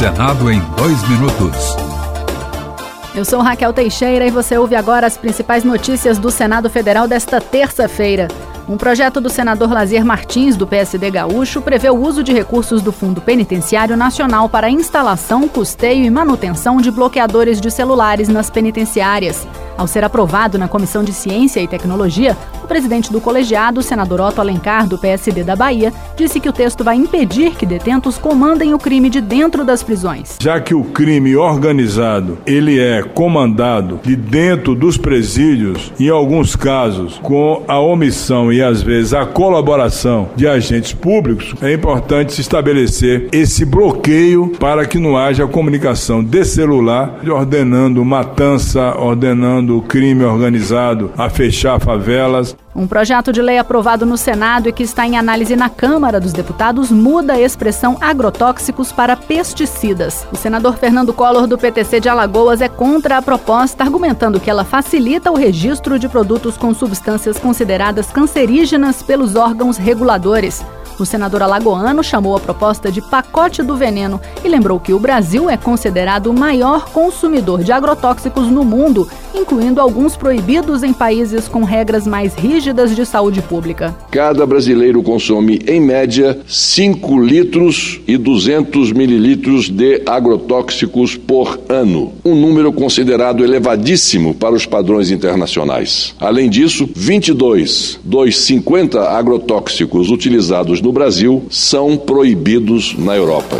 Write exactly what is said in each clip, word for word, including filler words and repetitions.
Senado em dois minutos. Eu sou Raquel Teixeira e você ouve agora as principais notícias do Senado Federal desta terça-feira. Um projeto do senador Lazier Martins, do P S D gaúcho, prevê o uso de recursos do Fundo Penitenciário Nacional para instalação, custeio e manutenção de bloqueadores de celulares nas penitenciárias. Ao ser aprovado na Comissão de Ciência e Tecnologia, o presidente do colegiado, o senador Otto Alencar, do P S D da Bahia, disse que o texto vai impedir que detentos comandem o crime de dentro das prisões. Já que o crime organizado, ele é comandado de dentro dos presídios, em alguns casos, com a omissão e às vezes a colaboração de agentes públicos, é importante se estabelecer esse bloqueio para que não haja comunicação de celular, ordenando matança, ordenando o crime organizado a fechar favelas. Um projeto de lei aprovado no Senado e que está em análise na Câmara dos Deputados muda a expressão agrotóxicos para pesticidas. O senador Fernando Collor, do P T C de Alagoas, é contra a proposta, argumentando que ela facilita o registro de produtos com substâncias consideradas cancerígenas pelos órgãos reguladores. O senador alagoano chamou a proposta de pacote do veneno e lembrou que o Brasil é considerado o maior consumidor de agrotóxicos no mundo, incluindo alguns proibidos em países com regras mais rígidas de saúde pública. Cada brasileiro consome, em média, cinco litros e duzentos mililitros de agrotóxicos por ano, um número considerado elevadíssimo para os padrões internacionais. Além disso, vinte e dois dos cinquenta agrotóxicos utilizados no Brasil são proibidos na Europa.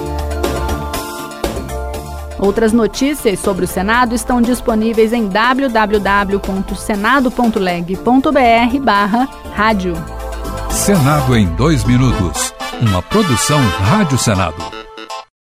Outras notícias sobre o Senado estão disponíveis em w w w ponto senado ponto leg ponto b r barra rádio. Senado em dois minutos. Uma produção Rádio Senado.